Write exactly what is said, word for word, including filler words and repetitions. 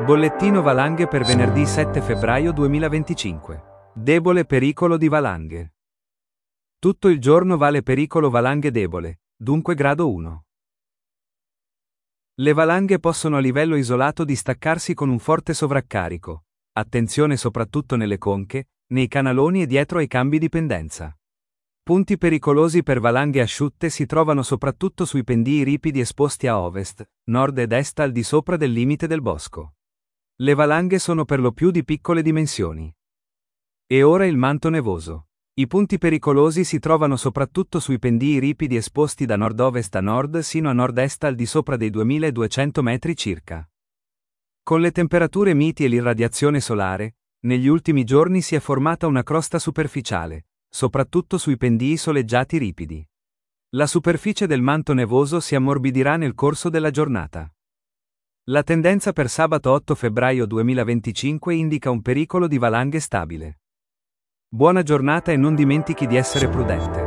Bollettino valanghe per venerdì sette febbraio duemilaventicinque. Debole pericolo di valanghe. Tutto il giorno vale pericolo valanghe debole, dunque grado uno. Le valanghe possono a livello isolato distaccarsi con un forte sovraccarico. Attenzione soprattutto nelle conche, nei canaloni e dietro ai cambi di pendenza. Punti pericolosi per valanghe asciutte si trovano soprattutto sui pendii ripidi esposti a ovest, nord ed est al di sopra del limite del bosco. Le valanghe sono per lo più di piccole dimensioni. E ora il manto nevoso. I punti pericolosi si trovano soprattutto sui pendii ripidi esposti da nord-ovest a nord sino a nord-est al di sopra dei duemiladuecento metri circa. Con le temperature miti e l'irradiazione solare, negli ultimi giorni si è formata una crosta superficiale, soprattutto sui pendii soleggiati ripidi. La superficie del manto nevoso si ammorbidirà nel corso della giornata. La tendenza per sabato otto febbraio duemilaventicinque indica un pericolo di valanghe stabile. Buona giornata e non dimentichi di essere prudente.